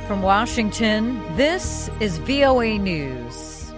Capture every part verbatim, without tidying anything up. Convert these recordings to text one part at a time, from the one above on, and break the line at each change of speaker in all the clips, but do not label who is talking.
From Washington, this is V O A News.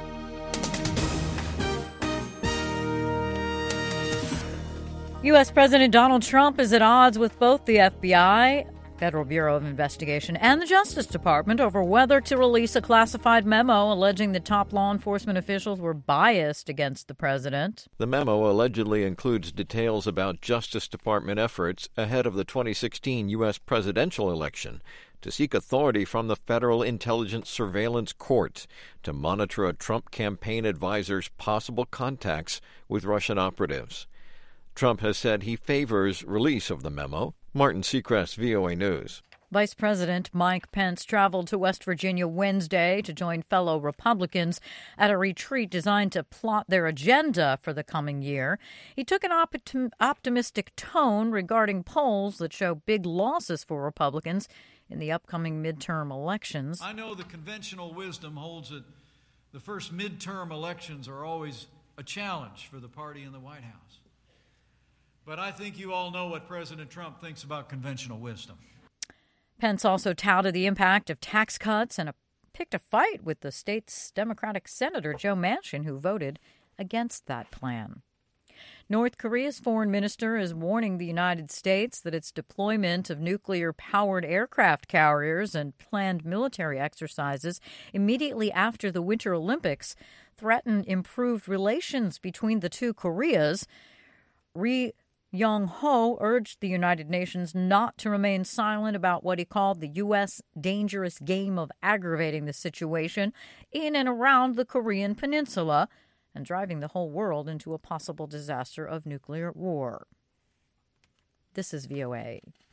U S. President Donald Trump is at odds with both the F B I, Federal Bureau of Investigation, and the Justice Department over whether to release a classified memo alleging that top law enforcement officials were biased against the president.
The memo allegedly includes details about Justice Department efforts ahead of the twenty sixteen U S presidential election to seek authority from the Federal Intelligence Surveillance Court to monitor a Trump campaign advisor's possible contacts with Russian operatives. Trump has said he favors release of the memo. Martin Seacrest, V O A News.
Vice President Mike Pence traveled to West Virginia Wednesday to join fellow Republicans at a retreat designed to plot their agenda for the coming year. He took an optim- optimistic tone regarding polls that show big losses for Republicans in the upcoming midterm elections.
I know the conventional wisdom holds that the first midterm elections are always a challenge for the party in the White House. But I think you all know what President Trump thinks about conventional wisdom.
Pence also touted the impact of tax cuts and a, picked a fight with the state's Democratic Senator Joe Manchin, who voted against that plan. North Korea's foreign minister is warning the United States that its deployment of nuclear-powered aircraft carriers and planned military exercises immediately after the Winter Olympics threaten improved relations between the two Koreas. Ri Yong-ho urged the United Nations not to remain silent about what he called the U S dangerous game of aggravating the situation in and around the Korean peninsula and driving the whole world into a possible disaster of nuclear war. This is V O A.